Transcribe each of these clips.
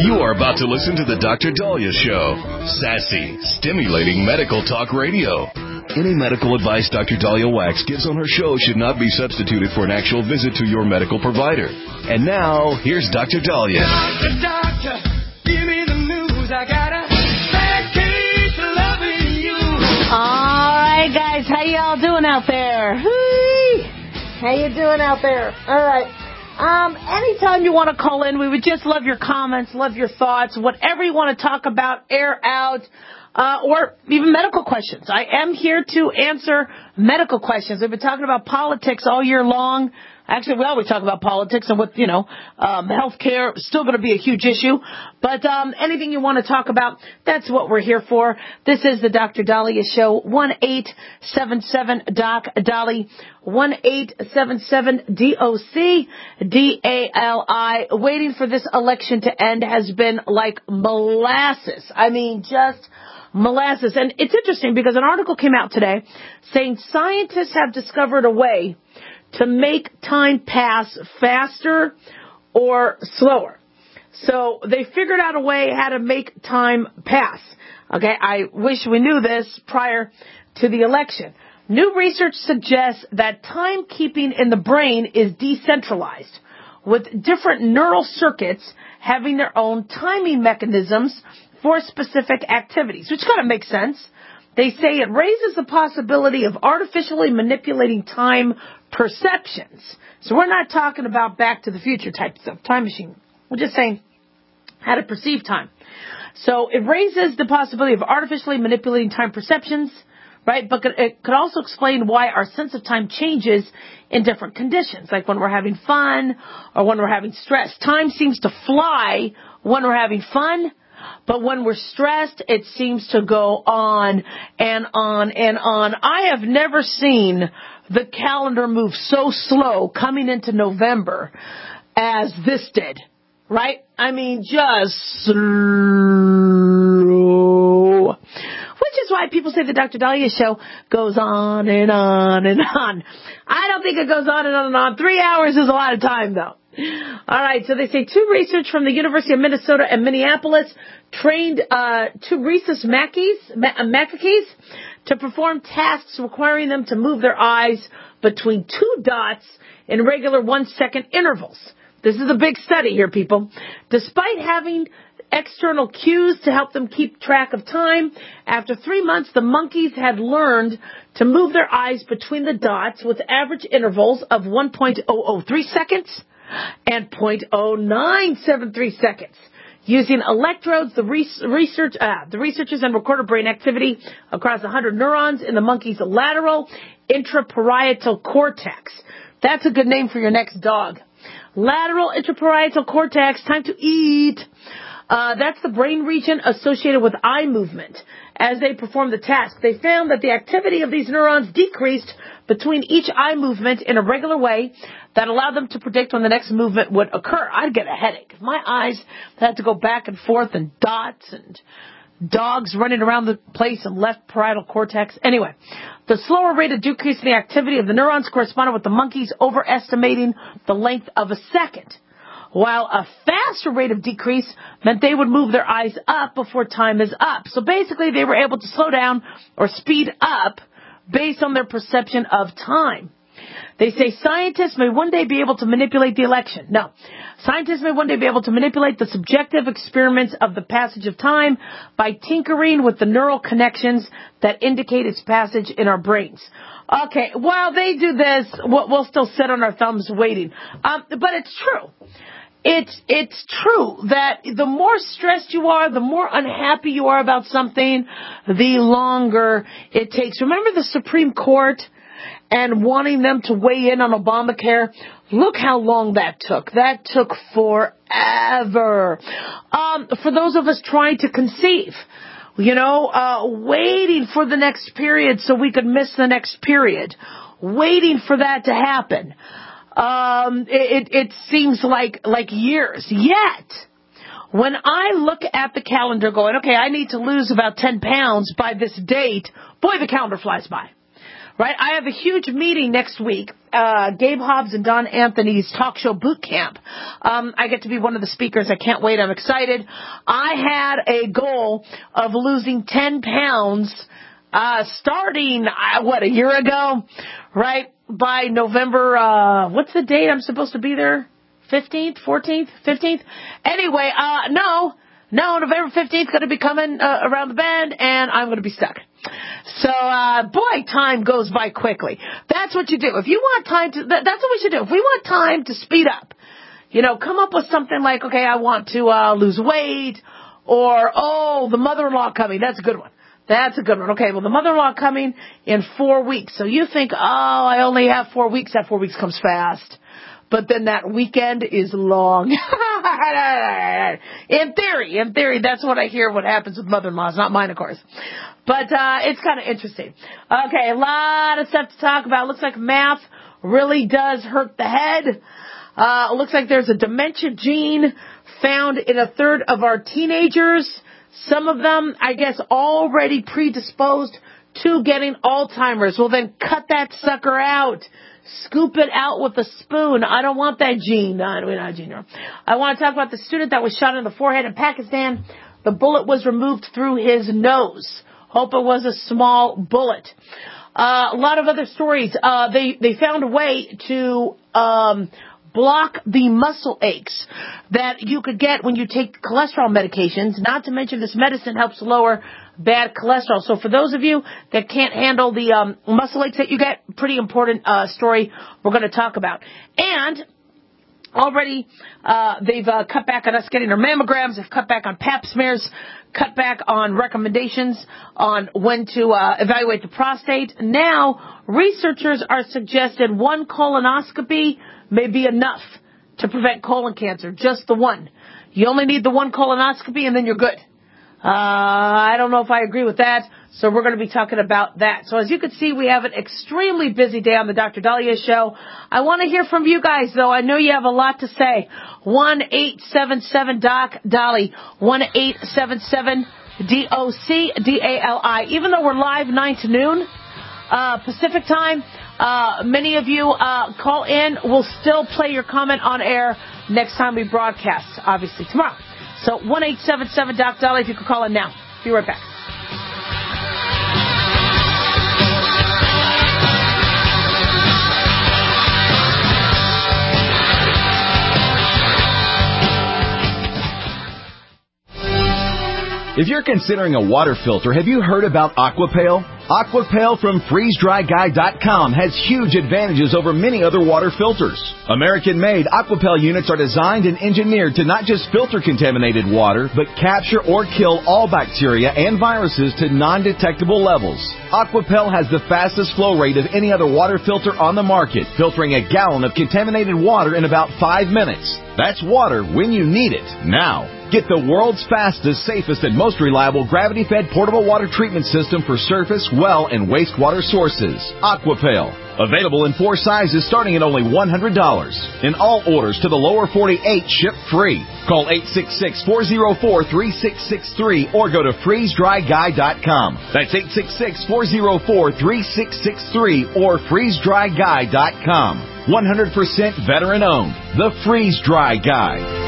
You are about to listen to the Dr. Dahlia Show. Sassy, stimulating medical talk radio. Any medical advice Dr. Dahlia Wax gives on her show should not be substituted for an actual visit to your medical provider. And now, here's Dr. Dahlia. Doctor, give me the news. I got a bad case of loving you. All right, guys, how y'all doing out there? Whee! How you doing out there? All right. Anytime you want to call in, we would just love your comments, love your thoughts, whatever you want to talk about, air out, or even medical questions. I am here to answer medical questions. We've been talking about politics all year long. Actually, we always talk about politics and what, healthcare is still going to be a huge issue. But anything you want to talk about, that's what we're here for. This is the Dr. Dahlia Show, 1-877-DOC-DALI, 1-877-DOC-DALI. Waiting for this election to end has been like molasses. I mean, just molasses. And it's interesting because an article came out today saying scientists have discovered a way to make time pass faster or slower. So they figured out a way how to make time pass. Okay, I wish we knew this prior to the election. New research suggests that timekeeping in the brain is decentralized, with different neural circuits having their own timing mechanisms for specific activities, which kind of makes sense. They say it raises the possibility of artificially manipulating time perceptions. So we're not talking about Back to the Future type stuff, time machine. We're just saying how to perceive time. So it raises the possibility of artificially manipulating time perceptions, right? But it could also explain why our sense of time changes in different conditions, like when we're having fun or when we're having stress. Time seems to fly when we're having fun, but when we're stressed, it seems to go on and on and on. I have never seen the calendar move so slow coming into November as this did, right? I mean, just slow. Which is why people say the Dr. Dahlia Show goes on and on and on. I don't think it goes on and on and on. 3 hours is a lot of time, though. All right, so they say two researchers from the University of Minnesota and Minneapolis trained two rhesus macaques to perform tasks requiring them to move their eyes between two dots in regular 1-second intervals. This is a big study here, people. Despite having external cues to help them keep track of time, after 3 months, the monkeys had learned to move their eyes between the dots with average intervals of 1.003 seconds and 0.0973 seconds. Using electrodes, the researchers and recorded brain activity across 100 neurons in the monkey's lateral intraparietal cortex. That's a good name for your next dog. Lateral intraparietal cortex, time to eat. That's the brain region associated with eye movement. As they performed the task, they found that the activity of these neurons decreased between each eye movement in a regular way that allowed them to predict when the next movement would occur. I'd get a headache if my eyes had to go back and forth and dots and dogs running around the place and left parietal cortex. Anyway, the slower rate of decrease in the activity of the neurons corresponded with the monkeys overestimating the length of a second, while a faster rate of decrease meant they would move their eyes up before time is up. So basically, they were able to slow down or speed up based on their perception of time. They say scientists may one day be able to manipulate the election. No. Scientists may one day be able to manipulate the subjective experiments of the passage of time by tinkering with the neural connections that indicate its passage in our brains. Okay, while they do this, we'll still sit on our thumbs waiting. But it's true. It's true that the more stressed you are, the more unhappy you are about something, the longer it takes. Remember the Supreme Court and wanting them to weigh in on Obamacare? Look how long that took. That took forever. For those of us trying to conceive, waiting for the next period so we could miss the next period, waiting for that to happen. It seems like years. Yet, when I look at the calendar going, okay, I need to lose about 10 pounds by this date, boy, the calendar flies by. right? I have a huge meeting next week, Gabe Hobbs and Don Anthony's talk show boot camp. I get to be one of the speakers. I can't wait. I'm excited. I had a goal of losing 10 pounds starting, a year ago, right? By November, what's the date I'm supposed to be there? 15th, 14th, 15th? Anyway, no, November 15th going to be coming around the bend, and I'm going to be stuck. So, boy, time goes by quickly. That's what you do. If you want time to, that's what we should do. If we want time to speed up, come up with something like, okay, I want to lose weight, or, the mother-in-law coming. That's a good one. That's a good one. Okay, well, the mother-in-law coming in 4 weeks. So you think, I only have 4 weeks. That 4 weeks comes fast. But then that weekend is long. In theory, that's what I hear what happens with mother-in-laws. Not mine, of course. But it's kind of interesting. Okay, a lot of stuff to talk about. Looks like math really does hurt the head. It looks like there's a dementia gene found in a third of our teenagers. Some of them, I guess, already predisposed to getting Alzheimer's. Well, then cut that sucker out. Scoop it out with a spoon. I don't want that gene. We're not a gene. I want to talk about the student that was shot in the forehead in Pakistan. The bullet was removed through his nose. Hope it was a small bullet. A lot of other stories. They found a way to block the muscle aches that you could get when you take cholesterol medications. Not to mention this medicine helps lower bad cholesterol. So for those of you that can't handle the muscle aches that you get, pretty important story we're going to talk about. And already they've cut back on us getting our mammograms. They've cut back on pap smears, cut back on recommendations on when to evaluate the prostate. Now, researchers are suggesting one colonoscopy may be enough to prevent colon cancer, just the one. You only need the one colonoscopy and then you're good. I don't know if I agree with that, so we're going to be talking about that. So as you can see, we have an extremely busy day on the Dr. Daliah Show. I want to hear from you guys, though. I know you have a lot to say. 1-877-DOC-DALI, 1-877-DOC-DALI. Even though we're live 9 to noon Pacific time, many of you call in. We'll still play your comment on air next time we broadcast, obviously tomorrow. So 1-877-DOC-DALI if you could call in now. Be right back. If you're considering a water filter, have you heard about Aquapale? Aquapale from FreezeDryGuy.com has huge advantages over many other water filters. American-made Aquapale units are designed and engineered to not just filter contaminated water, but capture or kill all bacteria and viruses to non-detectable levels. Aquapale has the fastest flow rate of any other water filter on the market, filtering a gallon of contaminated water in about 5 minutes. That's water when you need it, now. Get the world's fastest, safest, and most reliable gravity-fed portable water treatment system for surface, well, and wastewater sources. Aquapale. Available in 4 sizes starting at only $100. In all orders to the lower 48, ship free. Call 866-404-3663 or go to FreezeDryGuy.com. That's 866-404-3663 or FreezeDryGuy.com. 100% veteran-owned. The Freeze Dry Guy.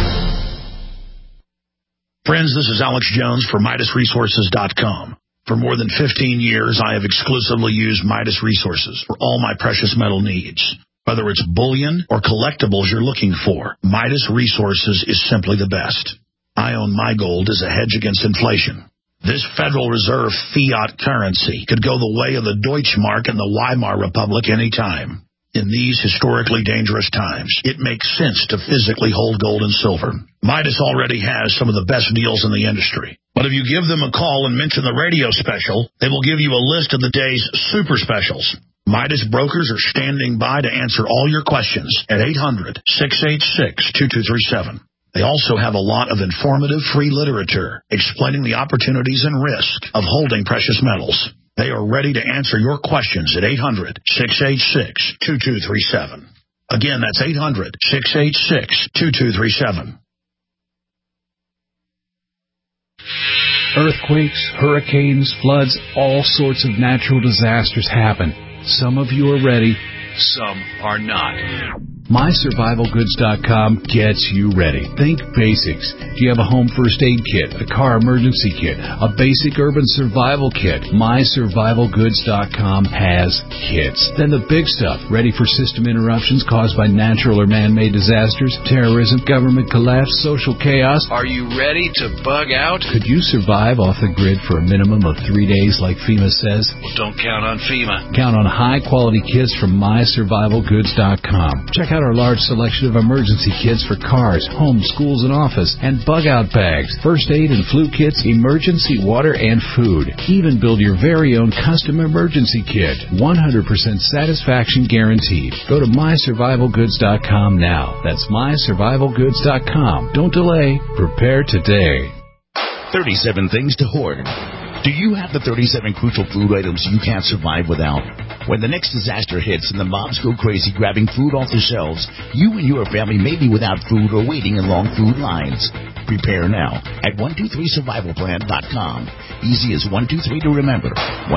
Friends, this is Alex Jones for MidasResources.com. For more than 15 years, I have exclusively used Midas Resources for all my precious metal needs. Whether it's bullion or collectibles you're looking for, Midas Resources is simply the best. I own my gold as a hedge against inflation. This Federal Reserve fiat currency could go the way of the Deutschmark and the Weimar Republic anytime. In these historically dangerous times, it makes sense to physically hold gold and silver. Midas already has some of the best deals in the industry. But if you give them a call and mention the radio special, they will give you a list of the day's super specials. Midas brokers are standing by to answer all your questions at 800-686-2237. They also have a lot of informative free literature explaining the opportunities and risk of holding precious metals. They are ready to answer your questions at 800-686-2237. Again, that's 800-686-2237. Earthquakes, hurricanes, floods, all sorts of natural disasters happen. Some of you are ready, some are not. MySurvivalGoods.com gets you ready. Think basics. Do you have a home first aid kit, a car emergency kit, a basic urban survival kit? MySurvivalGoods.com has kits. Then the big stuff, ready for system interruptions caused by natural or man-made disasters, terrorism, government collapse, social chaos. Are you ready to bug out? Could you survive off the grid for a minimum of 3 days like FEMA says? Well, don't count on FEMA. Count on high-quality kits from MySurvivalGoods.com. Check out our large selection of emergency kits for cars, homes, schools, and office, and bug-out bags, first aid and flu kits, emergency water, and food. Even build your very own custom emergency kit. 100% satisfaction guaranteed. Go to MySurvivalGoods.com now. That's MySurvivalGoods.com. Don't delay. Prepare today. 37 things to hoard. Do you have the 37 crucial food items you can't survive without? When the next disaster hits and the mobs go crazy grabbing food off the shelves, you and your family may be without food or waiting in long food lines. Prepare now at 123survivalplan.com. Easy as 123 to remember.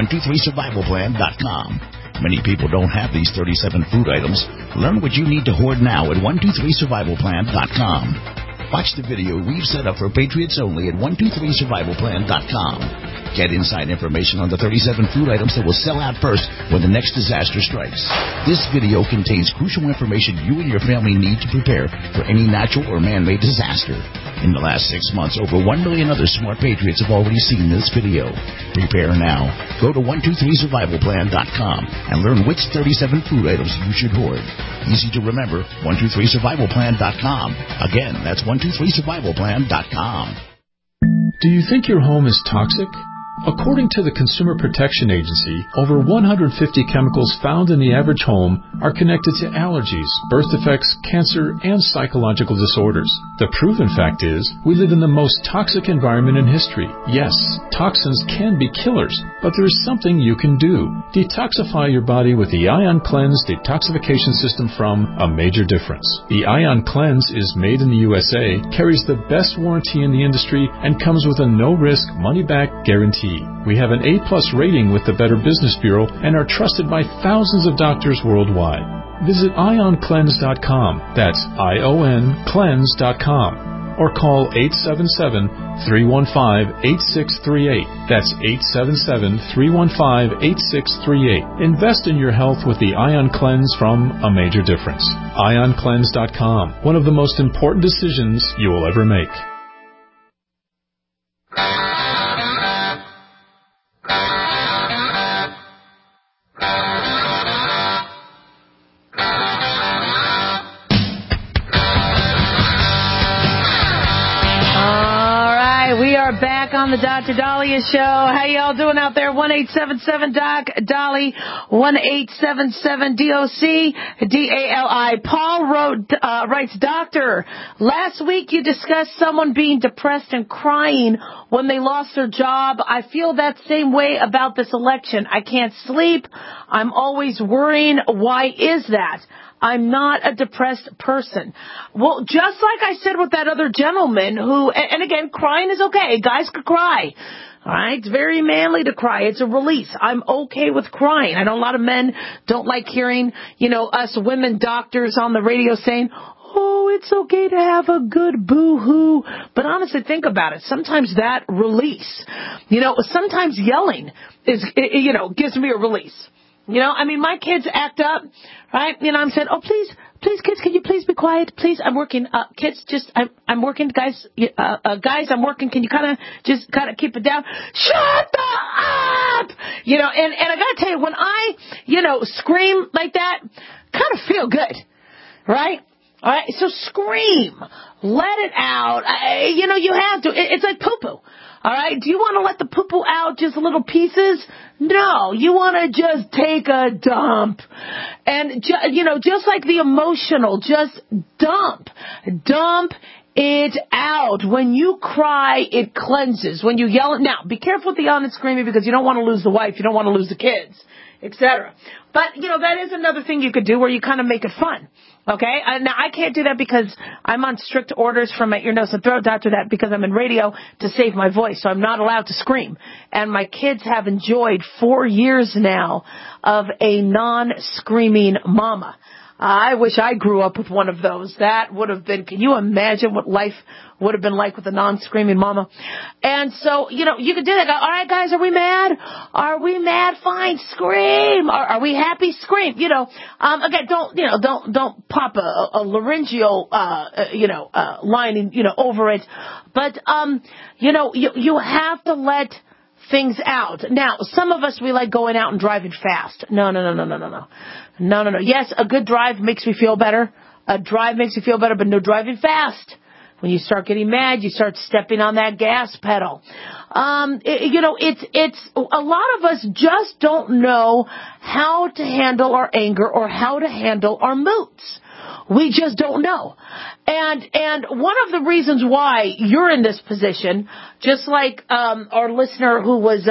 123survivalplan.com. Many people don't have these 37 food items. Learn what you need to hoard now at 123survivalplan.com. Watch the video we've set up for Patriots only at 123survivalplan.com. Get inside information on the 37 food items that will sell out first when the next disaster strikes. This video contains crucial information you and your family need to prepare for any natural or man-made disaster. In the last 6 months, over 1 million other smart patriots have already seen this video. Prepare now. Go to 123survivalplan.com and learn which 37 food items you should hoard. Easy to remember, 123survivalplan.com. Again, that's 123survivalplan.com. Do you think your home is toxic? According to the Consumer Protection Agency, over 150 chemicals found in the average home are connected to allergies, birth defects, cancer, and psychological disorders. The proven fact is, we live in the most toxic environment in history. Yes, toxins can be killers, but there is something you can do. Detoxify your body with the Ion Cleanse detoxification system from A Major Difference. The Ion Cleanse is made in the USA, carries the best warranty in the industry, and comes with a no-risk, money-back guarantee. We have an A+ rating with the Better Business Bureau and are trusted by thousands of doctors worldwide. Visit IonCleanse.com. That's IonCleanse.com. Or call 877-315-8638. That's 877-315-8638. Invest in your health with the Ion Cleanse from A Major Difference. IonCleanse.com. One of the most important decisions you will ever make. Back on the Dr. Daliah Show. How y'all doing out there? 1-877-DOC-DALI, 1-877-DOC-DALI. Paul writes, Doctor, last week you discussed someone being depressed and crying when they lost their job. I feel that same way about this election. I can't sleep. I'm always worrying. Why is that? I'm not a depressed person. Well, just like I said with that other gentleman who, and again, crying is okay. Guys could cry. All right? It's very manly to cry. It's a release. I'm okay with crying. I know a lot of men don't like hearing, us women doctors on the radio saying, oh, it's okay to have a good boo-hoo. But honestly, think about it. Sometimes that release, sometimes yelling is, gives me a release. My kids act up, right? I'm saying, oh, please, kids, can you please be quiet? Please, I'm working. Kids, I'm working. Guys, I'm working. Can you kind of keep it down? Shut up! And I gotta tell you, when I, scream like that, kind of feel good, right? All right, so scream. Let it out. You have to. It's like poo-poo. All right, do you want to let the poo-poo out just little pieces? No, you want to just take a dump. And, just like the emotional, just dump. Dump it out. When you cry, it cleanses. When you yell, now, be careful with the yelling and screaming because you don't want to lose the wife. You don't want to lose the kids. etc. But, that is another thing you could do where you kind of make it fun. Okay? Now, I can't do that because I'm on strict orders from my ear, nose, and throat doctor that because I'm in radio to save my voice, so I'm not allowed to scream. And my kids have enjoyed 4 years now of a non-screaming mama. I wish I grew up with one of those. That would have been, can you imagine what life would have been like with a non-screaming mama? And so, you could do that. Go, all right, guys, are we mad? Are we mad? Fine, scream. Are we happy? Scream. Again, don't pop a laryngeal, lining, over it. But, you have to let things out. Now, some of us, we like going out and driving fast. No. Yes, a good drive makes me feel better. A drive makes you feel better, but no driving fast. When you start getting mad, you start stepping on that gas pedal. It's a lot of us just don't know how to handle our anger or how to handle our moods. We just don't know. And one of the reasons why you're in this position, just like our listener who was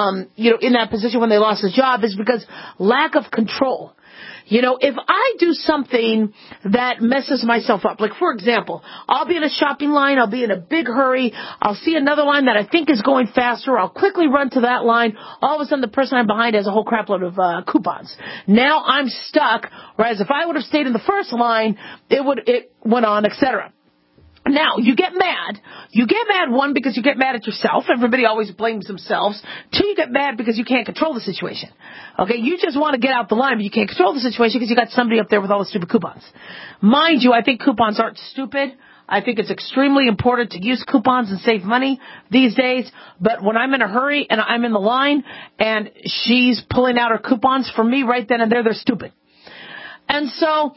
in that position when they lost his job, is because lack of control. If I do something that messes myself up, like, for example, I'll be in a shopping line, I'll be in a big hurry, I'll see another line that I think is going faster, I'll quickly run to that line, all of a sudden the person I'm behind has a whole crapload of coupons. Now I'm stuck, whereas if I would have stayed in the first line, it went on, etc. Now, you get mad. You get mad, one, because you get mad at yourself. Everybody always blames themselves. Two, you get mad because you can't control the situation. Okay, you just want to get out the line, but you can't control the situation because you got somebody up there with all the stupid coupons. Mind you, I think coupons aren't stupid. I think it's extremely important to use coupons and save money these days. But when I'm in a hurry and I'm in the line and she's pulling out her coupons for me right then and there, they're stupid. And so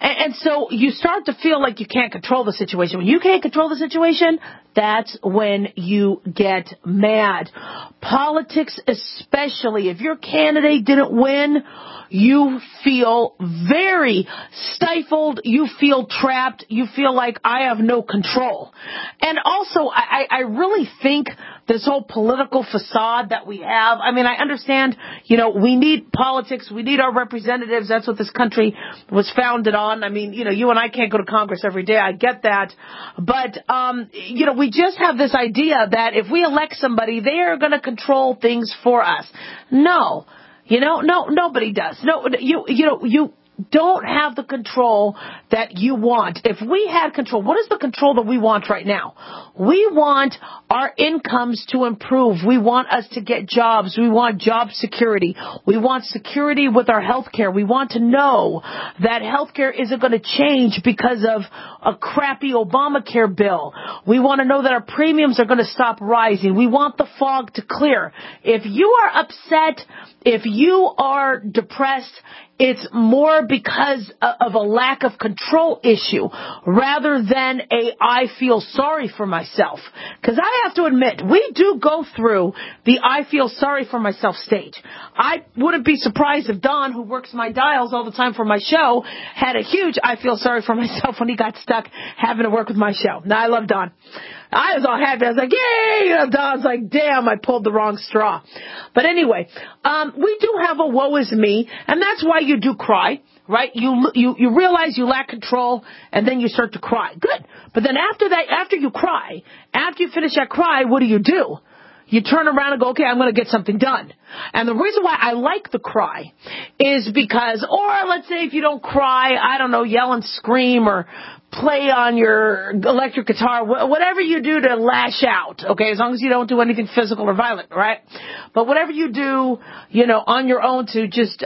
you start to feel like you can't control the situation. When you can't control the situation, that's when you get mad. Politics especially. If your candidate didn't win, you feel very stifled. You feel trapped. You feel like I have no control. And also, I really think this whole political facade that we have, I mean, I understand, we need politics. We need our representatives. That's what this country was founded on. I mean, you and I can't go to Congress every day. I get that. But, we just have this idea that if we elect somebody, they are going to control things for us. No. No, nobody does. No, you don't have the control that you want. If we had control, what is the control that we want right now? We want our incomes to improve. We want us to get jobs. We want job security. We want security with our health care. We want to know that health care isn't going to change because of a crappy Obamacare bill. We want to know that our premiums are going to stop rising. We want the fog to clear. If you are upset, if you are depressed, it's more because of a lack of control issue rather than I feel sorry for myself. Because I have to admit, we do go through the I feel sorry for myself stage. I wouldn't be surprised if Don, who works my dials all the time for my show, had a huge I feel sorry for myself when he got stuck having to work with my show. Now, I love Don. I was all happy. I was like, yay! Don's like, damn, I pulled the wrong straw. But anyway, we do have a woe is me, and that's why you do cry, right? You realize you lack control, and then you start to cry. Good. But then after that, after you cry, after you finish that cry, what do? You turn around and go, okay, I'm going to get something done. And the reason why I like the cry is because, or let's say if you don't cry, I don't know, yell and scream or play on your electric guitar, whatever you do to lash out, okay, as long as you don't do anything physical or violent, right? But whatever you do, on your own to just,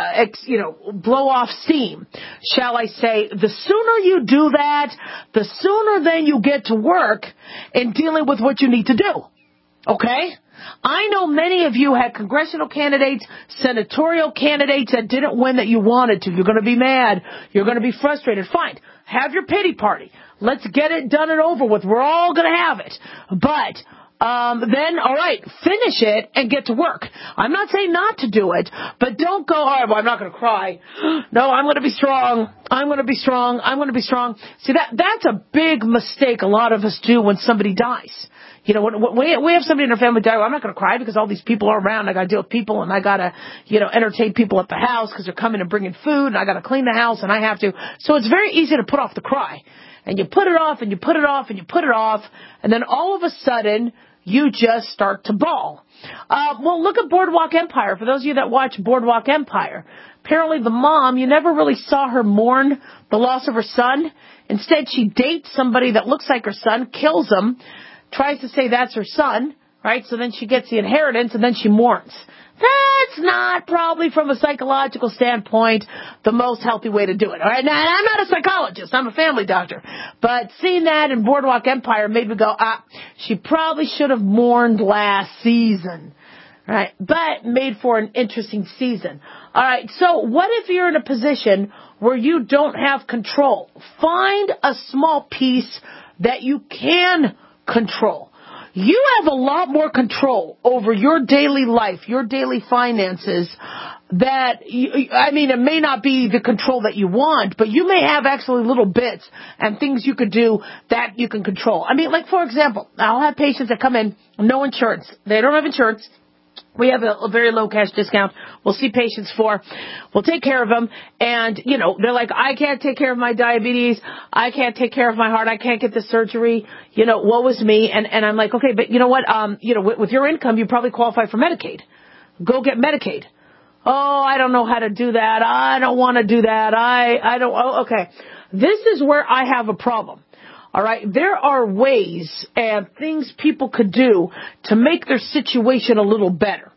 blow off steam, shall I say, the sooner you do that, the sooner then you get to work in dealing with what you need to do. Okay? I know many of you had congressional candidates, senatorial candidates that didn't win that you wanted to. You're going to be mad. You're going to be frustrated. Fine. Have your pity party. Let's get it done and over with. We're all going to have it. But then, all right, finish it and get to work. I'm not saying not to do it, but don't go, all right, well, I'm not going to cry. No, I'm going to be strong. I'm going to be strong. I'm going to be strong. See, that's a big mistake a lot of us do when somebody dies. You know, when we have somebody in our family die, well, I'm not going to cry because all these people are around. I got to deal with people, and I got to, entertain people at the house because they're coming and bringing food, and I got to clean the house, and I have to. So it's very easy to put off the cry. And you put it off, and you put it off, and you put it off, and then all of a sudden, you just start to bawl. Well, look at Boardwalk Empire. For those of you that watch Boardwalk Empire, apparently the mom, you never really saw her mourn the loss of her son. Instead, she dates somebody that looks like her son, kills him, tries to say that's her son, right? So then she gets the inheritance, and then she mourns. That's not probably from a psychological standpoint the most healthy way to do it. All right, now I'm not a psychologist, I'm a family doctor, but seeing that in Boardwalk Empire made me go, she probably should have mourned last season, right? But made for an interesting season. All right, so what if you're in a position where you don't have control? Find a small piece that you can control. You have a lot more control over your daily life, your daily finances, it may not be the control that you want, but you may have actually little bits and things you could do that you can control. Like, for example, I'll have patients that come in, no insurance. They don't have insurance. We have a very low cash discount. We'll see patients we'll take care of them. And, they're like, I can't take care of my diabetes. I can't take care of my heart. I can't get the surgery. Woe is me. And I'm like, okay, but you know what? With your income, you probably qualify for Medicaid. Go get Medicaid. Oh, I don't know how to do that. I don't want to do that. Okay. This is where I have a problem. All right, there are ways and things people could do to make their situation a little better.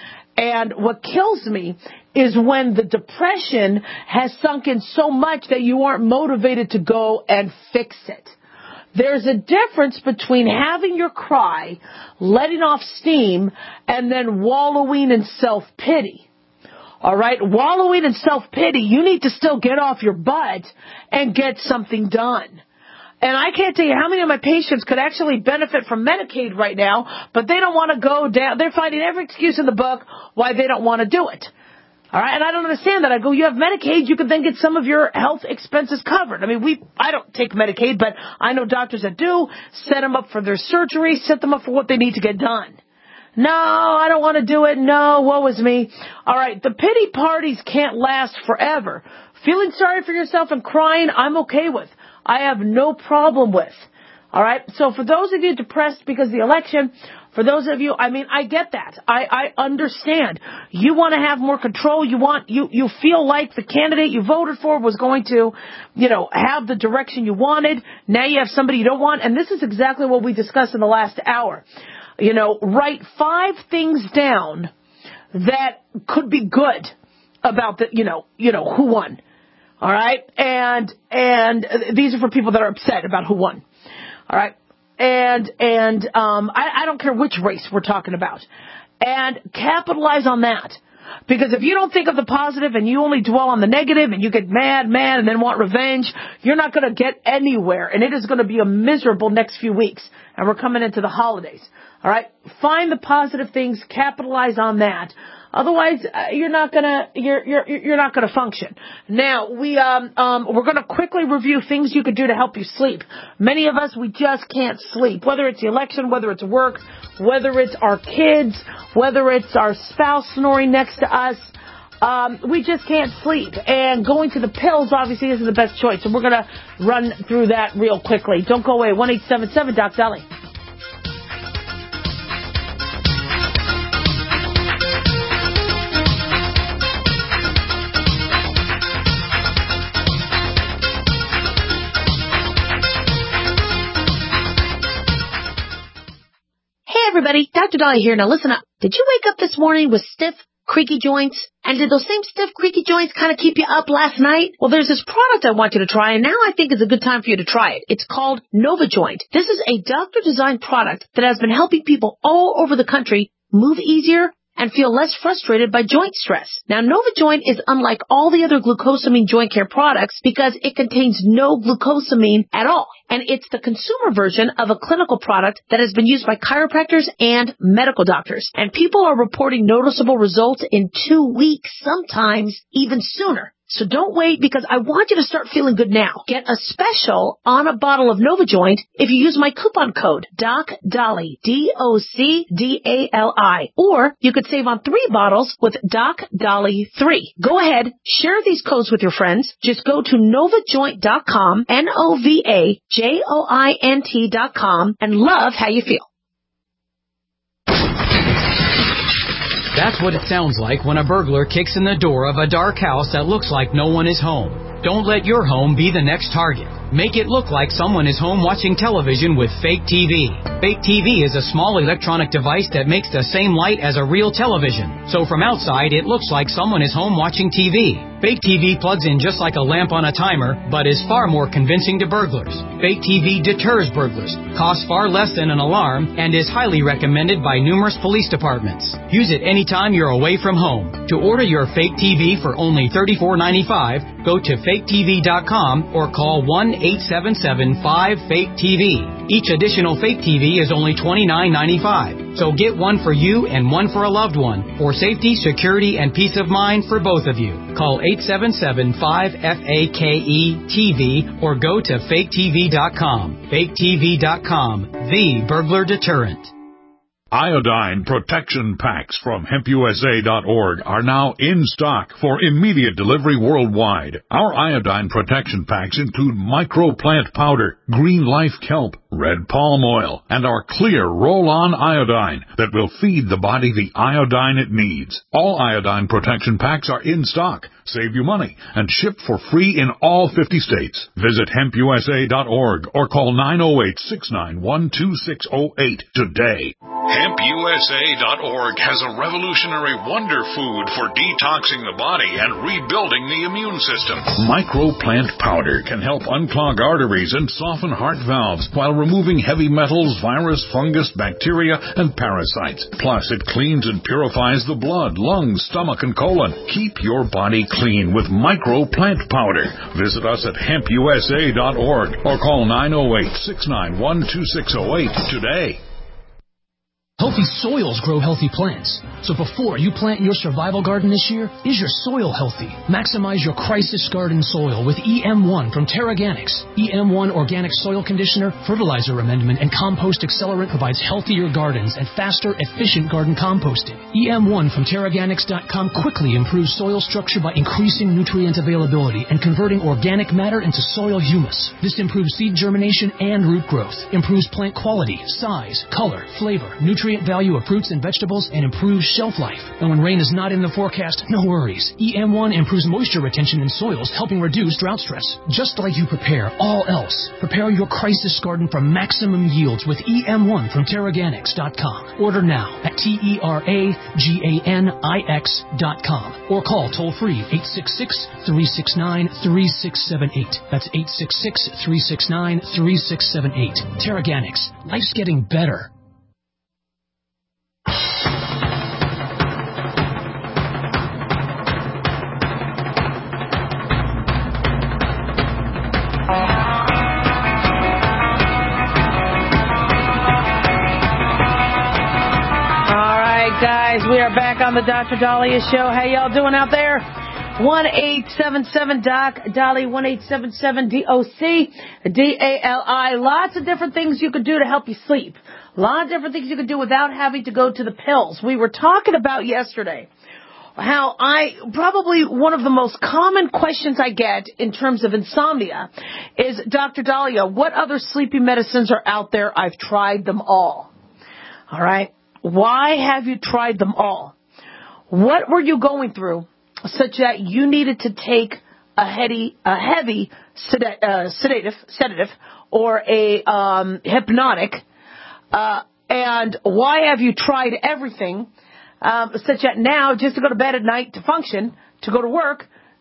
And what kills me is when the depression has sunk in so much that you aren't motivated to go and fix it. There's a difference between having your cry, letting off steam, and then wallowing in self-pity. All right, wallowing in self-pity, you need to still get off your butt and get something done. And I can't tell you how many of my patients could actually benefit from Medicaid right now, but they don't want to go down. They're finding every excuse in the book why they don't want to do it. All right, and I don't understand that. I go, you have Medicaid, you could then get some of your health expenses covered. I don't take Medicaid, but I know doctors that do, set them up for their surgery, set them up for what they need to get done. No, I don't want to do it. No, woe is me. All right, the pity parties can't last forever. Feeling sorry for yourself and crying, I'm okay with. I have no problem with. All right. So for those of you depressed because of the election, for those of you, I get that. I understand. You want to have more control. You feel like the candidate you voted for was going to, have the direction you wanted. Now you have somebody you don't want. And this is exactly what we discussed in the last hour. Write 5 things down that could be good about who won. All right. And these are for people that are upset about who won. All right. And I don't care which race we're talking about. And capitalize on that. Because if you don't think of the positive and you only dwell on the negative and you get mad, and then want revenge, you're not going to get anywhere. And it is going to be a miserable next few weeks. And we're coming into the holidays. All right. Find the positive things. Capitalize on that. Otherwise, you're not gonna function. Now, we're gonna quickly review things you could do to help you sleep. Many of us, we just can't sleep. Whether it's the election, whether it's work, whether it's our kids, whether it's our spouse snoring next to us, we just can't sleep. And going to the pills obviously isn't the best choice. So we're gonna run through that real quickly. Don't go away. 1-877-Doc-Dolly. Everybody, Dr. Dolly here. Now listen up. Did you wake up this morning with stiff, creaky joints? And did those same stiff, creaky joints kind of keep you up last night? Well, there's this product I want you to try, and now I think is a good time for you to try it. It's called NovaJoint. This is a doctor-designed product that has been helping people all over the country move easier and feel less frustrated by joint stress. Now, NovaJoint is unlike all the other glucosamine joint care products because it contains no glucosamine at all. And it's the consumer version of a clinical product that has been used by chiropractors and medical doctors. And people are reporting noticeable results in 2 weeks, sometimes even sooner. So don't wait, because I want you to start feeling good now. Get a special on a bottle of NovaJoint if you use my coupon code DocDali, DocDali, or you could save on 3 bottles with DocDali3. Go ahead, share these codes with your friends. Just go to NovaJoint.com, NovaJoint.com, and love how you feel. That's what it sounds like when a burglar kicks in the door of a dark house that looks like no one is home. Don't let your home be the next target. Make it look like someone is home watching television with Fake TV. Fake TV is a small electronic device that makes the same light as a real television. So from outside, it looks like someone is home watching TV. Fake TV plugs in just like a lamp on a timer, but is far more convincing to burglars. Fake TV deters burglars, costs far less than an alarm, and is highly recommended by numerous police departments. Use it anytime you're away from home. To order your Fake TV for only $34.95, go to faketv.com or call 1-877-5-FAKE-TV. Each additional Fake TV is only $29.95. So get one for you and one for a loved one, for safety, security, and peace of mind for both of you. Call 877-5-FAKE-TV or go to faketv.com. Faketv.com, the burglar deterrent. Iodine protection packs from HempUSA.org are now in stock for immediate delivery worldwide. Our iodine protection packs include microplant powder, green life kelp, red palm oil, and our clear roll-on iodine that will feed the body the iodine it needs. All iodine protection packs are in stock, save you money, and shipped for free in all 50 states. Visit HempUSA.org or call 908-691-2608 today. HempUSA.org has a revolutionary wonder food for detoxing the body and rebuilding the immune system. Microplant powder can help unclog arteries and soften heart valves while removing heavy metals, virus, fungus, bacteria, and parasites. Plus, it cleans and purifies the blood, lungs, stomach, and colon. Keep your body clean with Microplant powder. Visit us at HempUSA.org or call 908-691-2608 today. Healthy soils grow healthy plants. So before you plant your survival garden this year, is your soil healthy? Maximize your crisis garden soil with EM1 from Terraganics. EM1 Organic Soil Conditioner, Fertilizer Amendment, and Compost Accelerant provides healthier gardens and faster, efficient garden composting. EM1 from Terraganics.com quickly improves soil structure by increasing nutrient availability and converting organic matter into soil humus. This improves seed germination and root growth, improves plant quality, size, color, flavor, nutrient value of fruits and vegetables, and improves shelf life. And when rain is not in the forecast, no worries. EM1 improves moisture retention in soils, helping reduce drought stress. Just like you prepare all else, prepare your crisis garden for maximum yields with EM1 from Terraganics.com. Order now at TERAGANIX.com or call toll-free 866-369-3678. That's 866-369-3678. Terraganics. Life's getting better. Guys, we are back on the Dr. Daliah Show. How y'all doing out there? 1-877-DOC-DALI, 1-877-DOC-DALI. Lots of different things you could do to help you sleep. A lot of different things you could do without having to go to the pills. We were talking about yesterday how probably one of the most common questions I get in terms of insomnia is, Dr. Daliah, what other sleeping medicines are out there? I've tried them all. All right. Why have you tried them all? What were you going through such that you needed to take a heavy sedative or a hypnotic? And why have you tried everything such that now, just to go to bed at night, to function, to go to work,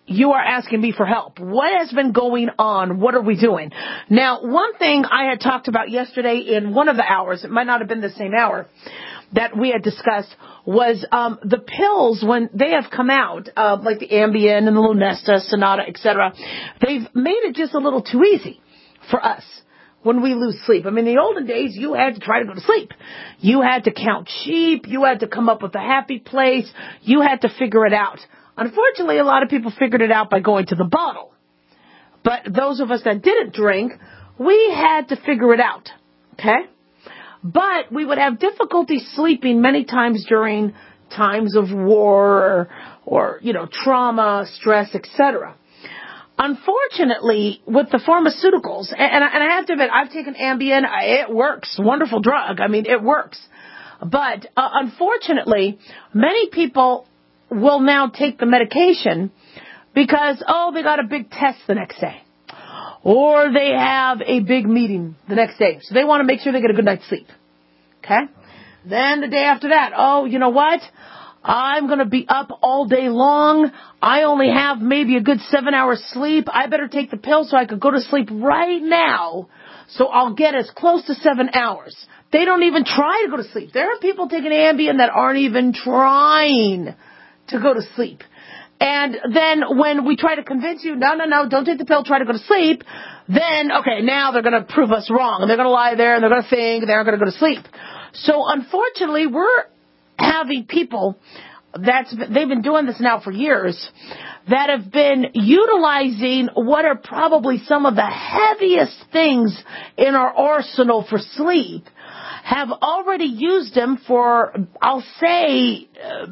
you are asking me for help. What has been going on? What are we doing? Now, one thing I had talked about yesterday in one of the hours, it might not have been the same hour, that we had discussed was the pills when they have come out, like the Ambien and the Lunesta, Sonata, etc. They've made it just a little too easy for us when we lose sleep. I mean, in the olden days, you had to try to go to sleep. You had to count sheep. You had to come up with a happy place. You had to figure it out. Unfortunately, a lot of people figured it out by going to the bottle. But those of us that didn't drink, we had to figure it out. Okay? But we would have difficulty sleeping many times during times of war or trauma, stress, etc. Unfortunately, with the pharmaceuticals, and I have to admit, I've taken Ambien. It works. Wonderful drug. I mean, it works. But unfortunately, many people will now take the medication because, they got a big test the next day. Or they have a big meeting the next day. So they want to make sure they get a good night's sleep. Okay? Then the day after that, you know what? I'm going to be up all day long. I only have maybe a good 7 hours sleep. I better take the pill so I could go to sleep right now so I'll get as close to 7 hours. They don't even try to go to sleep. There are people taking Ambien that aren't even trying to go to sleep. And then when we try to convince you, no, don't take the pill, try to go to sleep, then, okay, now they're going to prove us wrong. And they're going to lie there and they're going to think they aren't going to go to sleep. So unfortunately, we're having people they've been doing this now for years that have been utilizing what are probably some of the heaviest things in our arsenal for sleep, have already used them for, I'll say,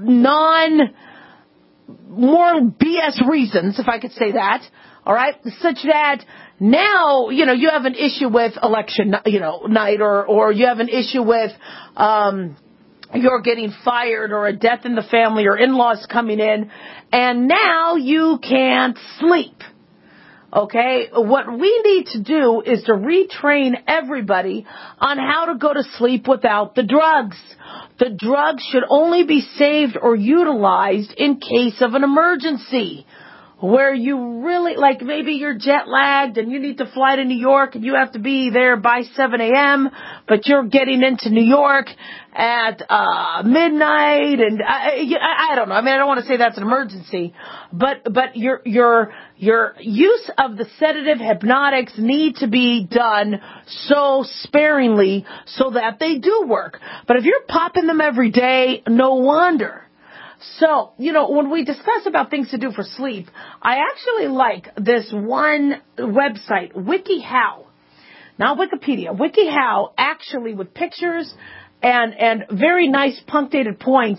more BS reasons, if I could say that, all right, such that now, you have an issue with election, night, or you have an issue with, you're getting fired or a death in the family or in-laws coming in, and now you can't sleep. Okay? What we need to do is to retrain everybody on how to go to sleep without the drugs. The drugs should only be saved or utilized in case of an emergency. Where you really, like maybe you're jet lagged and you need to fly to New York and you have to be there by 7 a.m., but you're getting into New York at midnight, and I don't know. I mean, I don't want to say that's an emergency, but your use of the sedative hypnotics need to be done so sparingly so that they do work. But if you're popping them every day, no wonder. So, when we discuss about things to do for sleep, I actually like this one website, WikiHow. Not Wikipedia. WikiHow, actually with pictures and very nice punctuated points,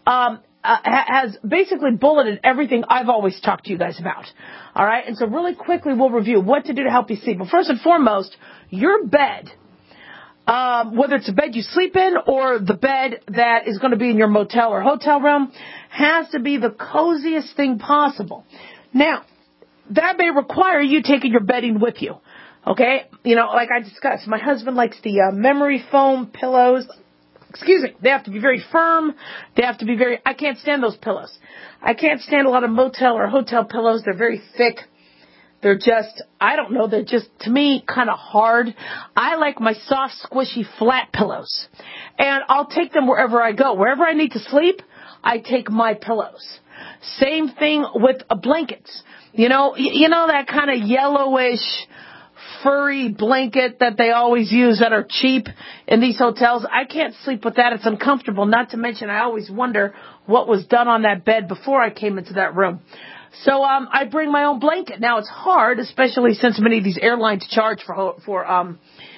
has basically bulleted everything I've always talked to you guys about. All right? And so really quickly we'll review what to do to help you sleep. Well, first and foremost, your bed. Whether it's a bed you sleep in or the bed that is going to be in your motel or hotel room, has to be the coziest thing possible. Now, that may require you taking your bedding with you. Okay? Like I discussed, my husband likes the memory foam pillows. Excuse me. They have to be very firm. They have to be I can't stand those pillows. I can't stand a lot of motel or hotel pillows. They're very thick. They're just, they're just, to me, kind of hard. I like my soft, squishy, flat pillows. And I'll take them wherever I go. Wherever I need to sleep, I take my pillows. Same thing with blankets. You know that kind of yellowish, furry blanket that they always use that are cheap in these hotels? I can't sleep with that. It's uncomfortable. Not to mention, I always wonder what was done on that bed before I came into that room. So I bring my own blanket. Now it's hard, especially since many of these airlines charge for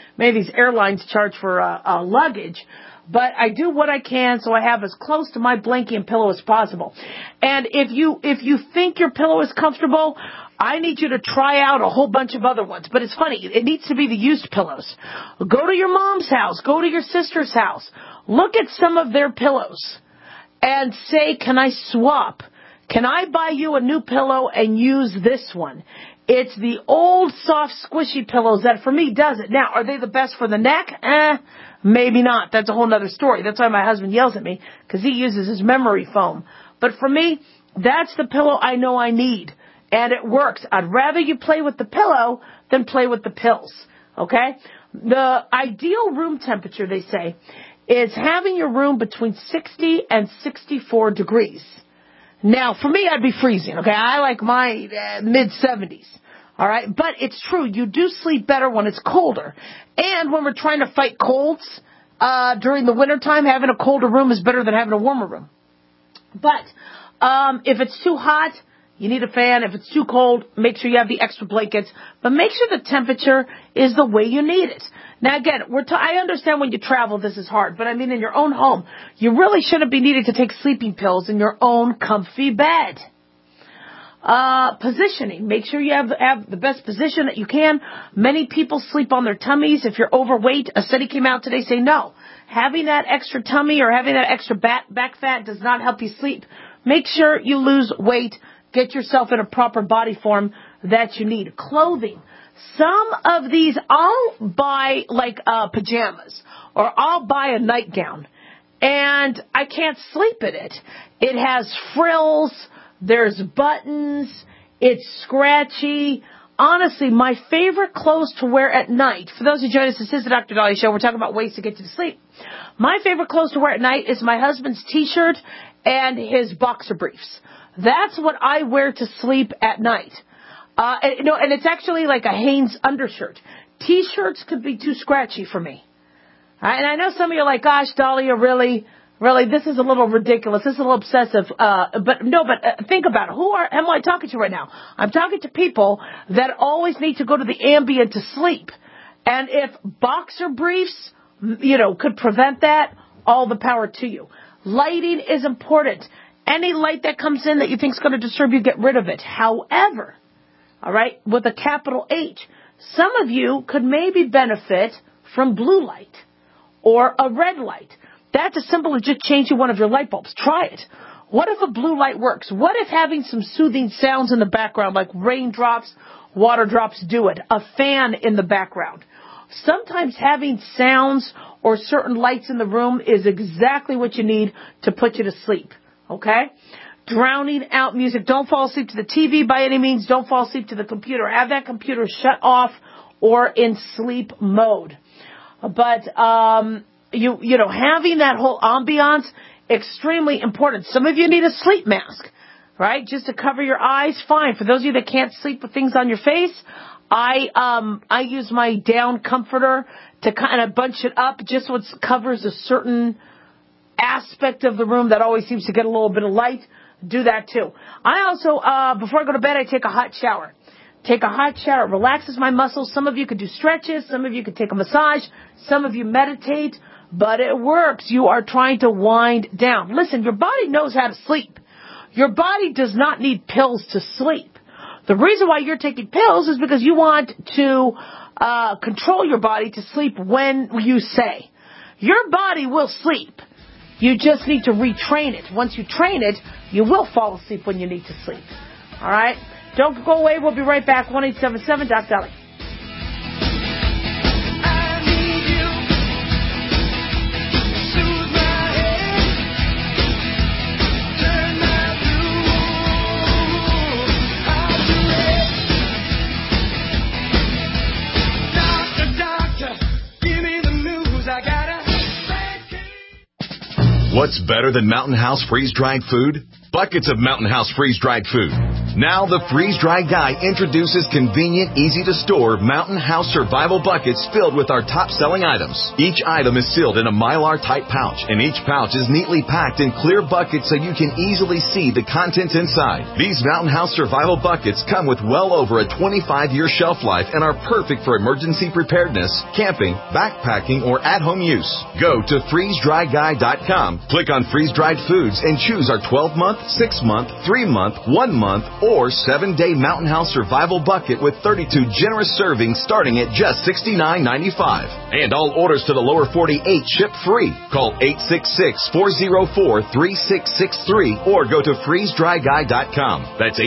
luggage. But I do what I can so I have as close to my blanket and pillow as possible. And if you think your pillow is comfortable, I need you to try out a whole bunch of other ones. But it's funny, it needs to be the used pillows. Go to your mom's house, go to your sister's house, look at some of their pillows and say, can I swap? Can I buy you a new pillow and use this one? It's the old, soft, squishy pillows that, for me, does it. Now, are they the best for the neck? Maybe not. That's a whole other story. That's why my husband yells at me, because he uses his memory foam. But for me, that's the pillow I know I need. And it works. I'd rather you play with the pillow than play with the pills. Okay? The ideal room temperature, they say, is having your room between 60 and 64 degrees. Now, for me, I'd be freezing. Okay? I like my mid-70s. All right? But it's true. You do sleep better when it's colder. And when we're trying to fight colds during the wintertime, having a colder room is better than having a warmer room. But if it's too hot, you need a fan. If it's too cold, make sure you have the extra blankets. But make sure the temperature is the way you need it. Now, again, I understand when you travel this is hard. But, I mean, in your own home, you really shouldn't be needing to take sleeping pills in your own comfy bed. Positioning. Make sure you have the best position that you can. Many people sleep on their tummies. If you're overweight, a study came out today saying no. Having that extra tummy or having that extra back fat does not help you sleep. Make sure you lose weight. Get yourself in a proper body form that you need. Clothing. Some of these, I'll buy like pajamas or I'll buy a nightgown and I can't sleep in it. It has frills. There's buttons. It's scratchy. Honestly, my favorite clothes to wear at night, for those who join us, this is the Dr. Dahlia Show. We're talking about ways to get you to sleep. My favorite clothes to wear at night is my husband's T-shirt and his boxer briefs. That's what I wear to sleep at night. And it's actually like a Hanes undershirt. T-shirts could be too scratchy for me. And I know some of you are like, gosh, Dahlia, really, this is a little ridiculous. This is a little obsessive. But think about it. Who am I talking to right now? I'm talking to people that always need to go to the Ambien to sleep. And if boxer briefs, could prevent that, all the power to you. Lighting is important. Any light that comes in that you think is going to disturb you, get rid of it. However, all right, with a capital H, some of you could maybe benefit from blue light or a red light. That's as simple as just changing one of your light bulbs. Try it. What if a blue light works? What if having some soothing sounds in the background like raindrops, water drops do it? A fan in the background. Sometimes having sounds or certain lights in the room is exactly what you need to put you to sleep. Okay? Drowning out music. Don't fall asleep to the TV by any means. Don't fall asleep to the computer. Have that computer shut off or in sleep mode. But, having that whole ambiance, extremely important. Some of you need a sleep mask, right? Just to cover your eyes, fine. For those of you that can't sleep with things on your face, I use my down comforter to kind of bunch it up just so it covers a certain aspect of the room that always seems to get a little bit of light. Do that too. I also, before I go to bed, I take a hot shower. Take a hot shower. It relaxes my muscles. Some of you could do stretches. Some of you could take a massage. Some of you meditate. But it works. You are trying to wind down. Listen, your body knows how to sleep. Your body does not need pills to sleep. The reason why you're taking pills is because you want to control your body to sleep when you say. Your body will sleep. You just need to retrain it. Once you train it, you will fall asleep when you need to sleep. All right? Don't go away. We'll be right back. 1-877-DOC-DALI. What's better than Mountain House freeze-dried food? Buckets of Mountain House freeze-dried food. Now the freeze-dried guy introduces convenient, easy-to-store Mountain House survival buckets filled with our top-selling items. Each item is sealed in a Mylar-type pouch, and each pouch is neatly packed in clear buckets so you can easily see the contents inside. These Mountain House survival buckets come with well over a 25-year shelf life and are perfect for emergency preparedness, camping, backpacking, or at-home use. Go to freezedryguy.com, click on freeze-dried foods, and choose our 12-month, 6-month, 3-month, 1-month, or 7-day Mountain House survival bucket with 32 generous servings starting at just $69.95. And all orders to the lower 48 ship free. Call 866-404-3663 or go to freezedryguy.com. That's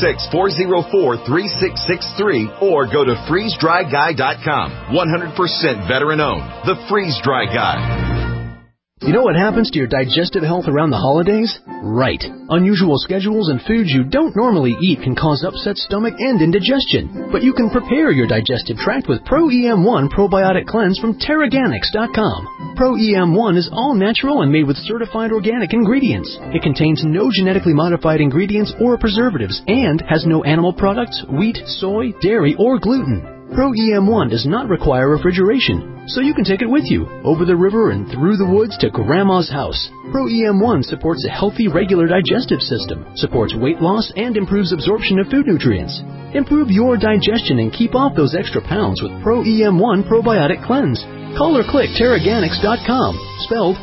866-404-3663 or go to freezedryguy.com. 100% veteran owned. The Freeze Dry Guy. You know what happens to your digestive health around the holidays? Right. Unusual schedules and foods you don't normally eat can cause upset stomach and indigestion. But you can prepare your digestive tract with Pro-EM1 Probiotic Cleanse from Teraganix.com. Pro-EM1 is all natural and made with certified organic ingredients. It contains no genetically modified ingredients or preservatives and has no animal products, wheat, soy, dairy, or gluten. Pro-EM1 does not require refrigeration, so you can take it with you, over the river and through the woods to Grandma's house. Pro-EM1 supports a healthy, regular digestive system, supports weight loss, and improves absorption of food nutrients. Improve your digestion and keep off those extra pounds with Pro-EM1 Probiotic Cleanse. Call or click Teraganix.com, spelled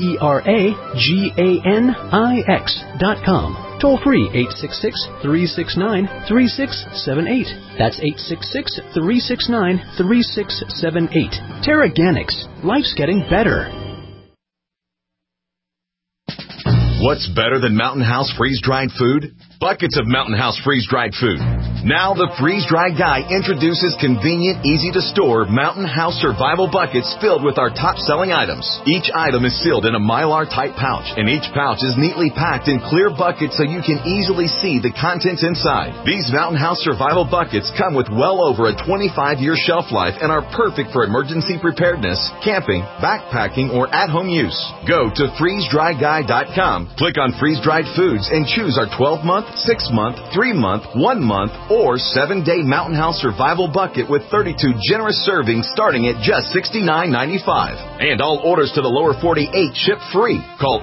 Teraganix.com. Toll free 866-369-3678. That's 866-369-3678. Teraganix. Life's getting better. What's better than Mountain House freeze-dried food? Buckets of Mountain House freeze-dried food. Now the freeze-dried guy introduces convenient, easy-to-store Mountain House survival buckets filled with our top-selling items. Each item is sealed in a Mylar-type pouch, and each pouch is neatly packed in clear buckets so you can easily see the contents inside. These Mountain House survival buckets come with well over a 25-year shelf life and are perfect for emergency preparedness, camping, backpacking, or at-home use. Go to freezedryguy.com, click on freeze-dried foods, and choose our 12-month, 6-month, 3-month, 1-month, or 7-day Mountain House survival bucket with 32 generous servings starting at just $69.95. And all orders to the lower 48 ship free. Call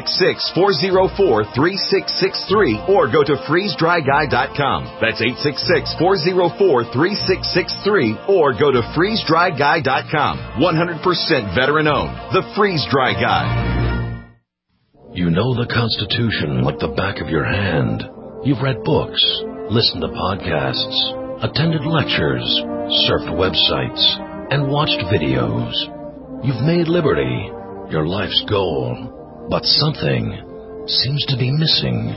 866-404-3663 or go to freezedryguy.com. That's 866-404-3663 or go to freezedryguy.com. 100% veteran owned. The Freeze Dry Guy. You know the Constitution like the back of your hand. You've read books, listened to podcasts, attended lectures, surfed websites, and watched videos. You've made liberty your life's goal, but something seems to be missing.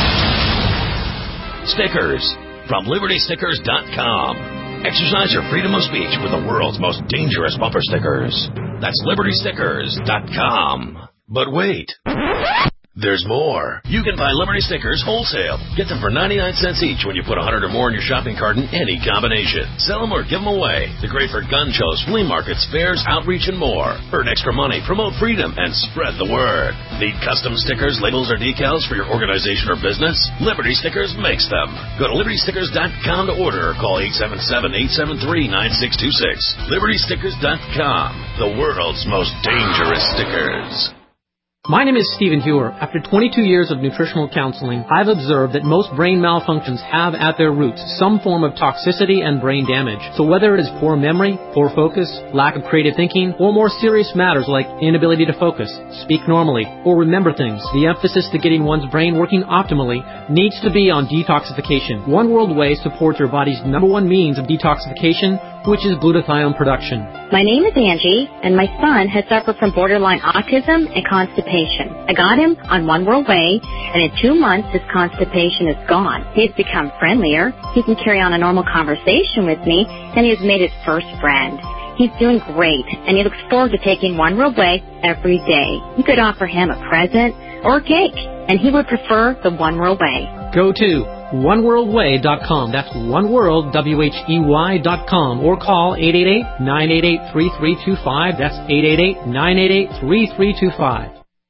Stickers from LibertyStickers.com. Exercise your freedom of speech with the world's most dangerous bumper stickers. That's LibertyStickers.com. But wait, there's more. You can buy Liberty Stickers wholesale. Get them for 99 cents each when you put 100 or more in your shopping cart in any combination. Sell them or give them away. They're great for gun shows, flea markets, fairs, outreach, and more. Earn extra money, promote freedom, and spread the word. Need custom stickers, labels, or decals for your organization or business? Liberty Stickers makes them. Go to LibertyStickers.com to order or call 877-873-9626. LibertyStickers.com. The world's most dangerous stickers. My name is Stephen Hewer. After 22 years of nutritional counseling, I've observed that most brain malfunctions have at their roots some form of toxicity and brain damage. So whether it is poor memory, poor focus, lack of creative thinking, or more serious matters like inability to focus, speak normally, or remember things, the emphasis to getting one's brain working optimally needs to be on detoxification. One World Whey supports your body's #1 means of detoxification, which is glutathione production. My name is Angie, and my son has suffered from borderline autism and constipation. I got him on One World Whey, and in 2 months, his constipation is gone. He's become friendlier. He can carry on a normal conversation with me, and he has made his first friend. He's doing great, and he looks forward to taking One World Whey every day. You could offer him a present or a cake, and he would prefer the One World Whey. Go to OneWorldWhey.com. That's OneWorld, WHEY.com. Or call 888-988-3325. That's 888-988-3325.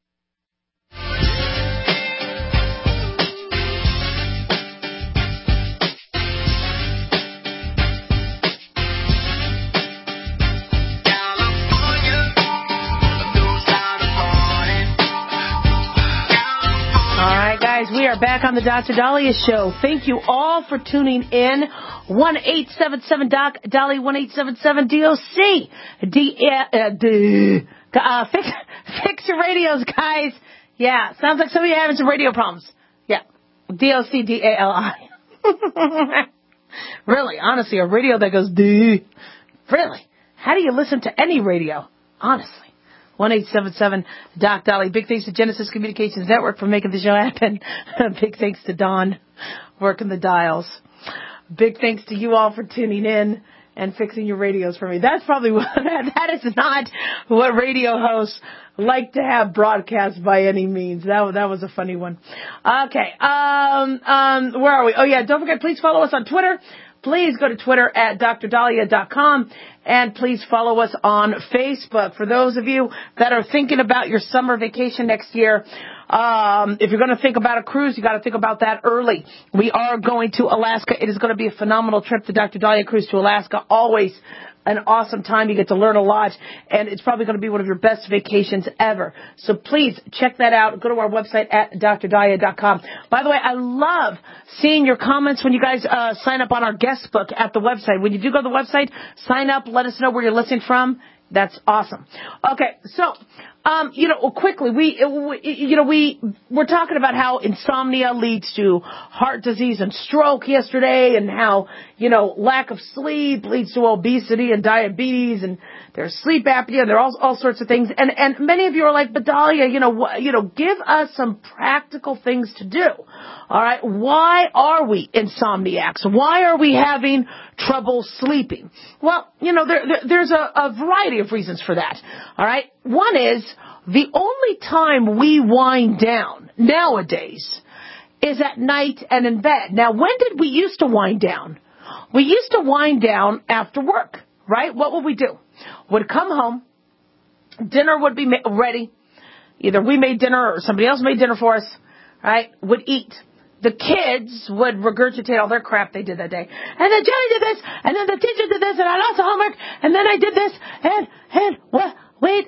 We are back on the Dr. Daliah Show. Thank you all for tuning in. 1-877-DOC-DOLLY, 1-877-DOC. Fix your radios, guys. Yeah, sounds like some of you are having some radio problems. Yeah, DOC-DALI. Really, honestly, a radio that goes D. Really, how do you listen to any radio? Honestly. 1-877-DOC-DOLLY. Big thanks to Genesis Communications Network for making the show happen. Big thanks to Don working the dials. Big thanks to you all for tuning in and fixing your radios for me. That's probably that is not what radio hosts like to have broadcast by any means. That was a funny one. Okay. Where are we? Oh yeah, don't forget, please follow us on Twitter. Please go to Twitter at drdahlia.com, and please follow us on Facebook. For those of you that are thinking about your summer vacation next year, if you're going to think about a cruise, you got to think about that early. We are going to Alaska. It is going to be a phenomenal trip, the Dr. Dahlia cruise to Alaska. Always an awesome time. You get to learn a lot, and it's probably going to be one of your best vacations ever. So please check that out. Go to our website at drdahlia.com. By the way, I love seeing your comments when you guys sign up on our guest book at the website. When you do go to the website, sign up. Let us know where you're listening from. That's awesome. Okay, so quickly, we're talking about how insomnia leads to heart disease and stroke yesterday, and how, lack of sleep leads to obesity and diabetes, and there's sleep apnea, and there are all sorts of things. And many of you are like, but Dahlia, give us some practical things to do. All right. Why are we insomniacs? Why are we having trouble sleeping? Well, there's a variety of reasons for that. All right. One is the only time we wind down nowadays is at night and in bed. Now, when did we used to wind down? We used to wind down after work, right? What would we do? Would come home, dinner would be ready. Either we made dinner or somebody else made dinner for us, right? Would eat. The kids would regurgitate all their crap they did that day. And then Johnny did this, and then the teacher did this, and I lost the homework, and then I did this, and what? Wait,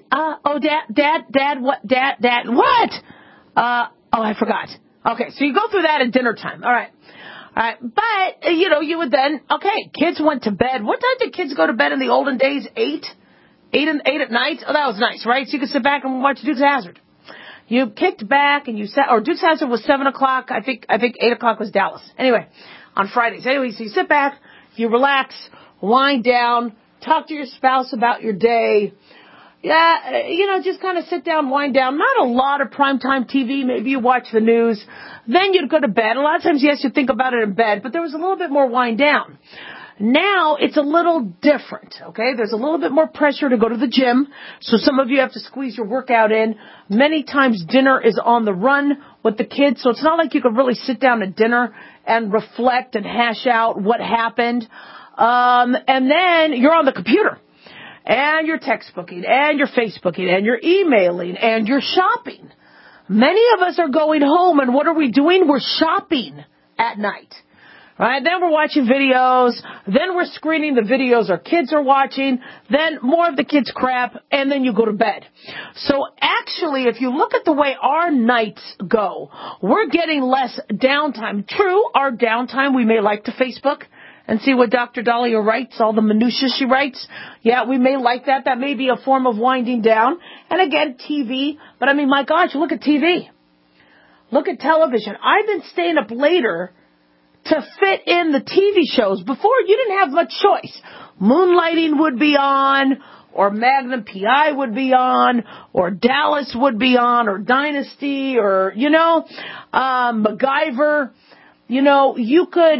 Dad, what? I forgot. Okay, so you go through that at dinner time. All right. But, you would then, kids went to bed. What time did kids go to bed in the olden days? 8 at night? Oh, that was nice, right? So you could sit back and watch Dukes of Hazzard. You kicked back and you sat, or Dukes of Hazzard was 7 o'clock. I think 8 o'clock was Dallas. Anyway, on Fridays. Anyway, so you sit back, you relax, wind down, talk to your spouse about your day. Yeah, just kind of sit down, wind down. Not a lot of primetime TV. Maybe you watch the news. Then you'd go to bed. A lot of times, yes, you think about it in bed, but there was a little bit more wind down. Now, it's a little different, okay? There's a little bit more pressure to go to the gym, so some of you have to squeeze your workout in. Many times, dinner is on the run with the kids, so it's not like you could really sit down at dinner and reflect and hash out what happened. And then you're on the computer. And you're textbooking, and you're Facebooking, and you're emailing, and you're shopping. Many of us are going home, and what are we doing? We're shopping at night. Right? Then we're watching videos. Then we're screening the videos our kids are watching. Then more of the kids' crap, and then you go to bed. So actually, if you look at the way our nights go, we're getting less downtime. True, our downtime, we may like to Facebook and see what Dr. Dahlia writes, all the minutiae she writes. Yeah, we may like that. That may be a form of winding down. And again, TV. But I mean, my gosh, look at TV. Look at television. I've been staying up later to fit in the TV shows. Before, you didn't have much choice. Moonlighting would be on, or Magnum PI would be on, or Dallas would be on, or Dynasty, or, MacGyver. You could,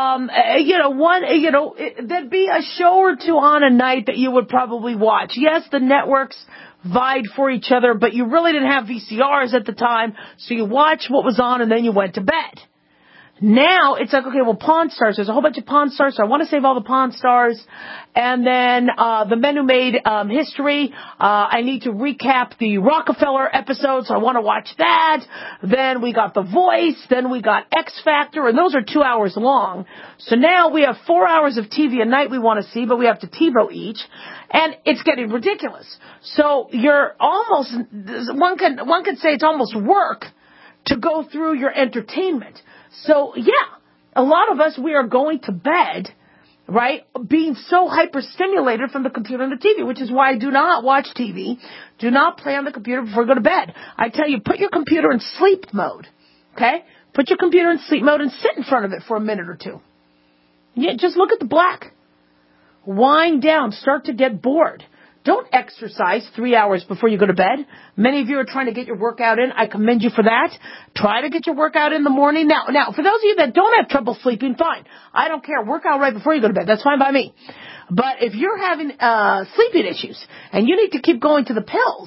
there'd be a show or two on a night that you would probably watch. Yes, the networks vied for each other, but you really didn't have VCRs at the time, so you watched what was on and then you went to bed. Now, it's like, okay, well, Pawn Stars, there's a whole bunch of Pawn Stars, so I want to save all the Pawn Stars. And then, The Men Who Made History, I need to recap the Rockefeller episode, so I want to watch that. Then we got The Voice, then we got X Factor, and those are 2 hours long. So now we have 4 hours of TV a night we want to see, but we have to TiVo each. And it's getting ridiculous. So you're almost, one could say it's almost work to go through your entertainment. So, yeah, a lot of us, we are going to bed, right, being so hyper-stimulated from the computer and the TV, which is why I do not watch TV, do not play on the computer before I go to bed. I tell you, put your computer in sleep mode, okay? Put your computer in sleep mode and sit in front of it for a minute or two. Yeah, just look at the black. Wind down. Start to get bored. Don't exercise 3 hours before you go to bed. Many of you are trying to get your workout in. I commend you for that. Try to get your workout in the morning. Now, for those of you that don't have trouble sleeping, fine. I don't care. Work out right before you go to bed. That's fine by me. But if you're having sleeping issues and you need to keep going to the pills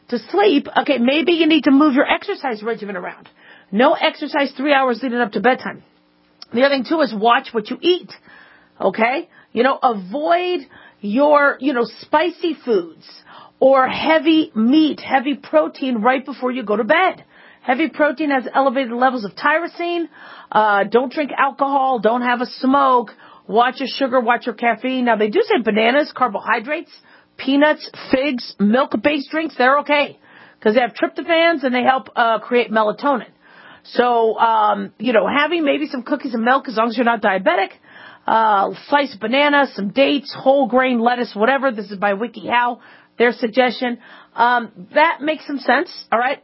to sleep, okay, maybe you need to move your exercise regimen around. No exercise 3 hours leading up to bedtime. The other thing, too, is watch what you eat, okay? Avoid your, spicy foods or heavy meat, heavy protein right before you go to bed. Heavy protein has elevated levels of tyrosine. Don't drink alcohol. Don't have a smoke. Watch your sugar. Watch your caffeine. Now, they do say bananas, carbohydrates, peanuts, figs, milk-based drinks, they're okay because they have tryptophans and they help create melatonin. So, having maybe some cookies and milk as long as you're not diabetic, sliced banana, some dates, whole grain lettuce, whatever. This is by WikiHow, their suggestion. That makes some sense, all right?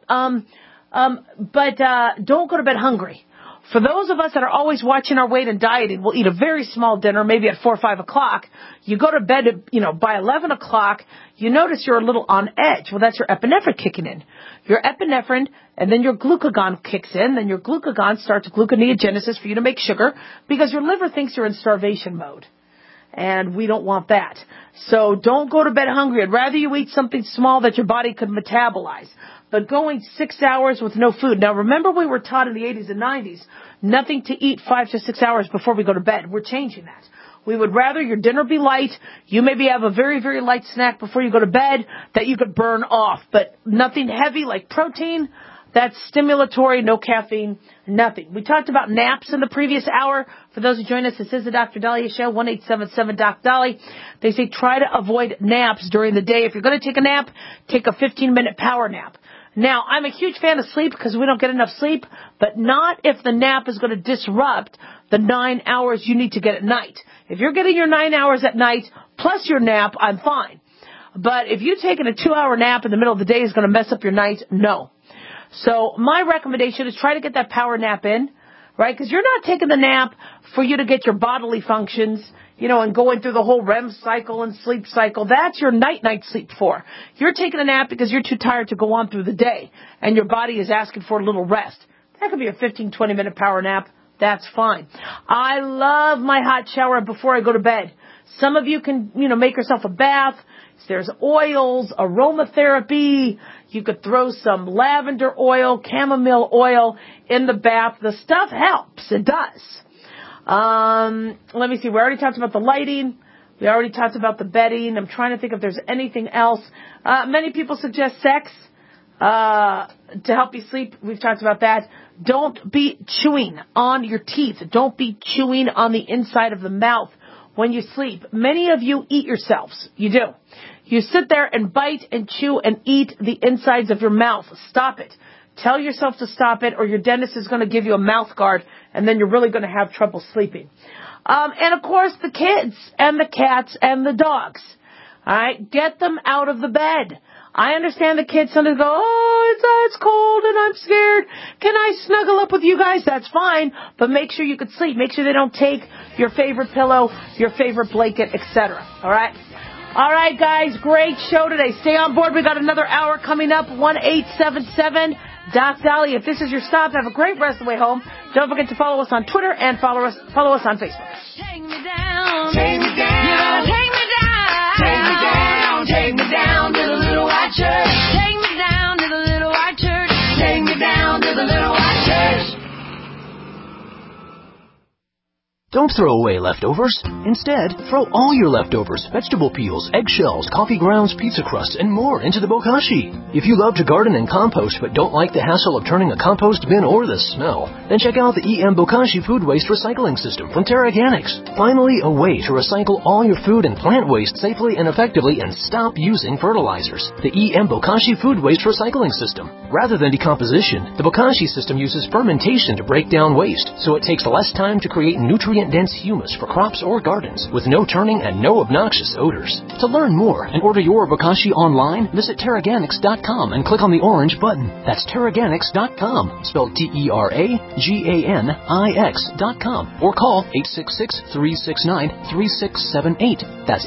But don't go to bed hungry. For those of us that are always watching our weight and dieting, we'll eat a very small dinner, maybe at 4 or 5 o'clock. You go to bed, by 11 o'clock, you notice you're a little on edge. Well, that's your epinephrine kicking in. Your epinephrine, and then your glucagon kicks in. Then your glucagon starts gluconeogenesis for you to make sugar because your liver thinks you're in starvation mode. And we don't want that. So don't go to bed hungry. I'd rather you eat something small that your body could metabolize. But going 6 hours with no food. Now, remember we were taught in the 80s and 90s, nothing to eat 5 to 6 hours before we go to bed. We're changing that. We would rather your dinner be light. You maybe have a very, very light snack before you go to bed that you could burn off. But nothing heavy like protein. That's stimulatory, no caffeine, nothing. We talked about naps in the previous hour. For those who join us, this is the Dr. Daliah Show, 1-877-DOC-DOLLY. They say try to avoid naps during the day. If you're going to take a nap, take a 15-minute power nap. Now, I'm a huge fan of sleep because we don't get enough sleep, but not if the nap is going to disrupt the 9 hours you need to get at night. If you're getting your 9 hours at night plus your nap, I'm fine. But if you're taking a 2-hour nap in the middle of the day is going to mess up your night, no. So my recommendation is try to get that power nap in, right? Because you're not taking the nap for you to get your bodily functions, and going through the whole REM cycle and sleep cycle. That's your night sleep for. You're taking a nap because you're too tired to go on through the day, and your body is asking for a little rest. That could be a 15, 20-minute power nap. That's fine. I love my hot shower before I go to bed. Some of you can, make yourself a bath. There's oils, aromatherapy. You could throw some lavender oil, chamomile oil in the bath. The stuff helps. It does. Let me see. We already talked about the lighting. We already talked about the bedding. I'm trying to think if there's anything else. Many people suggest sex to help you sleep. We've talked about that. Don't be chewing on your teeth. Don't be chewing on the inside of the mouth when you sleep. Many of you eat yourselves. You do. You sit there and bite and chew and eat the insides of your mouth. Stop it. Tell yourself to stop it, or your dentist is going to give you a mouth guard, and then you're really going to have trouble sleeping. And, of course, the kids and the cats and the dogs. All right? Get them out of the bed. I understand the kids sometimes go, it's cold and I'm scared. Can I snuggle up with you guys? That's fine. But make sure you can sleep. Make sure they don't take your favorite pillow, your favorite blanket, etc. All right? All right, guys. Great show today. Stay on board. We got another hour coming up. 1-877-DOC-DOLLY. If this is your stop, have a great rest of the way home. Don't forget to follow us on Twitter and follow us on Facebook. Take me down. Take me down. You gotta take me down. Take me down. Take me down to the little white church. Take me down to the little white church. Take me down to the little white church. Don't throw away leftovers. Instead, throw all your leftovers, vegetable peels, eggshells, coffee grounds, pizza crusts, and more into the bokashi. If you love to garden and compost but don't like the hassle of turning a compost bin or the smell, then check out the EM Bokashi Food Waste Recycling System from TerraGanix. Finally, a way to recycle all your food and plant waste safely and effectively and stop using fertilizers. The EM Bokashi Food Waste Recycling System. Rather than decomposition, the Bokashi system uses fermentation to break down waste, so it takes less time to create nutrient-dense humus for crops or gardens with no turning and no obnoxious odors. To learn more and order your Bokashi online, visit TerraGanix.com and click on the orange button. That's TerraGanix.com, spelled TerraGanix.com, or call 866-369-3678. That's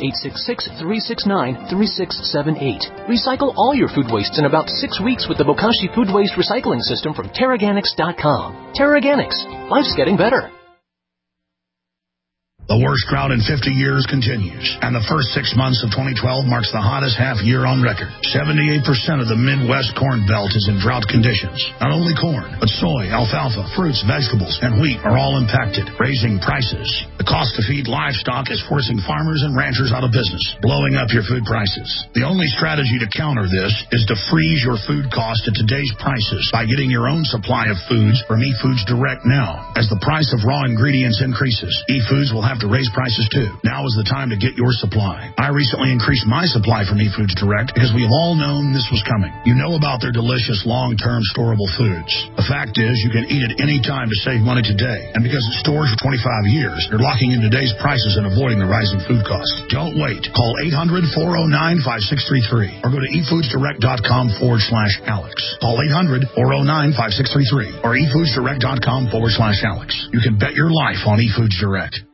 866-369-3678. Recycle all your food wastes in about 6 weeks with the Bokashi Food Waste Recycling System from TerraGanix.com. TerraGanix. Life's getting better. The worst drought in 50 years continues, and the first 6 months of 2012 marks the hottest half year on record. 78% of the Midwest Corn Belt is in drought conditions. Not only corn, but soy, alfalfa, fruits, vegetables, and wheat are all impacted, raising prices. The cost to feed livestock is forcing farmers and ranchers out of business, blowing up your food prices. The only strategy to counter this is to freeze your food cost at today's prices by getting your own supply of foods from eFoods Direct now. As the price of raw ingredients increases, eFoods will have to raise prices too. Now is the time to get your supply. I recently increased my supply from eFoods Direct because we've all known this was coming. You know about their delicious long-term storable foods. The fact is, you can eat it any time to save money today. And because it stores for 25 years, you're locking in today's prices and avoiding the rising food costs. Don't wait. Call 800-409-5633 or go to efoodsdirect.com/Alex. Call 800-409-5633 or efoodsdirect.com/Alex. You can bet your life on eFoods Direct.